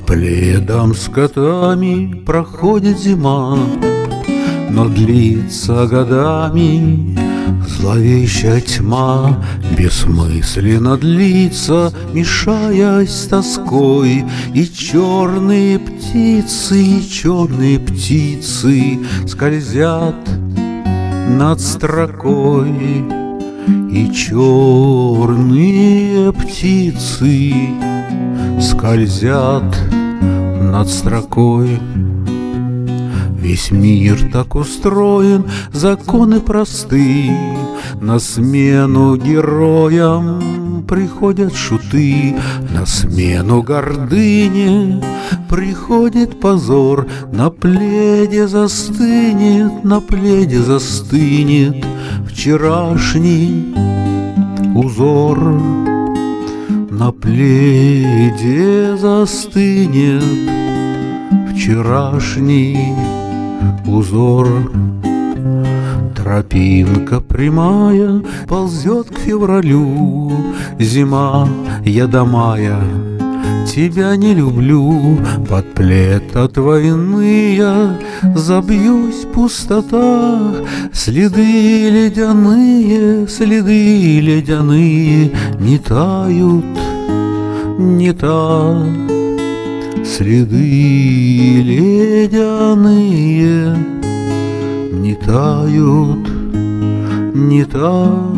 пледом с котами проходит зима, но длится годами зловещая тьма. Бессмысленно длится, мешаясь с тоской, и черные птицы скользят над строкой, и черные птицы скользят над строкой. Весь мир так устроен, законы просты, на смену героям приходят шуты, на смену гордыне приходит позор. На пледе застынет вчерашний узор. На пледе застынет вчерашний узор. Тропинка прямая ползет к февралю. Зима, я до мая тебя не люблю. Под плед от войны я забьюсь в пустотах. Следы ледяные не тают, не тают. Следы ледяные не тают, не тают.